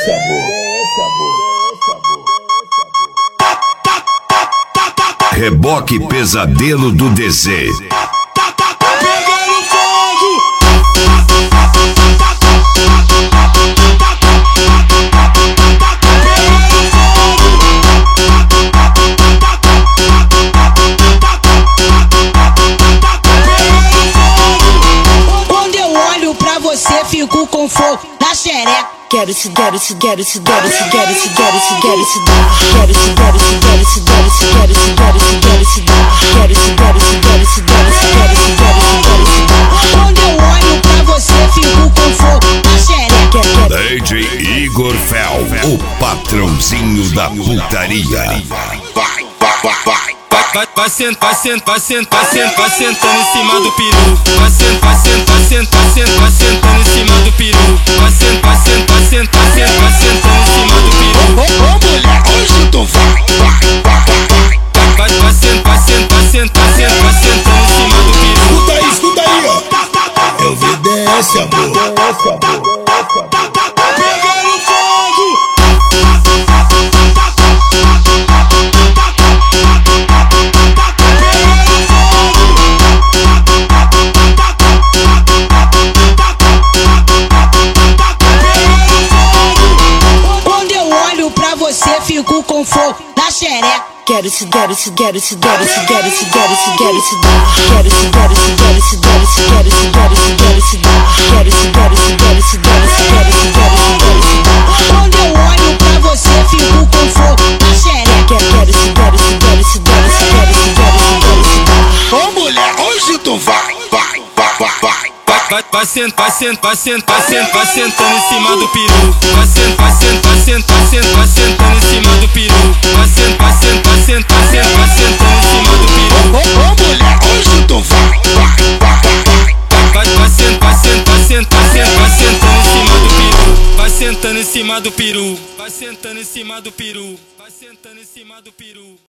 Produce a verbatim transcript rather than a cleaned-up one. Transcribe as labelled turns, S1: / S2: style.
S1: esse amor, esse amor,
S2: Reboque Pesadelo do D Z.
S1: pegando fogo.
S3: Quando eu olho pra você, fico com fogo na xereca.
S4: Quero se, quero se, quero se, quero se, quero se, quero se, quero se dar. Quero se, quero se, quero se, quero se, quero se, quero se, quero se dar. Quero se, quero se, quero se, quero se, quero se, quero se, quero se dar.
S3: Quando eu olho pra você, fico com fogo na xereca.
S2: D J Igor Fel, o patrãozinho da putaria.
S5: Vai, vai, vai. Vai, vai sentando, vai sentando, vai sentando, vai sentando, vai sentando em cima do peru. Vai sentando, vai sentando, vai sentando, vai sentando, vai sentando em cima do peru. Vai sentando, vai sentando, vai sentando, vai sentando, vai sentando em cima do peru.
S1: Ô, ô, mulher, hoje tu vai, vai, vai, vai.
S5: Vai, vai sentando, vai sentando, vai sentando, vai sentando, vai sentando em cima do peru.
S1: Escuta aí, escuta aí, ó. Eu vi desse amor, esse amor, pegando fogo.
S3: Quando eu olho pra você, fico com fogo na xereca.
S4: Quero se, quero se, quero se, quero se, quero se, quero se, quero se dar. Quero se, quero se, quero se, quero se, quero se, quero se, quero se dar. Quero se, quero se, quero se, quero se, quero se, quero se, quero se dar.
S3: Quando eu olho pra você, fico com fogo na xereca.
S4: Quero se, quero se, quero se, quero se, quero se, quero se, quero se dar.
S1: Ô, mulher, hoje tu vai, vai, vai, vai, vai.
S5: Vai, vai sentando, vai sentando, vai sentando, vai sentando, vai sentando em cima do peru. Vai sentando, vai sentando, vai sentando, vai sentando, vai sentando em cima do peru. Vai sentando, vai sentando, vai sentando, vai sentando, vai sentando em cima do peru.
S1: Ô, ô, mulher, hoje tu vai, vai, vai, vai, vai.
S5: Vai, vai sentando, vai sentando, vai sentando, vai sentando, vai sentando em cima do peru. Vai sentando em cima do peru. Vai sentando em cima do peru. Vai sentando em cima do peru.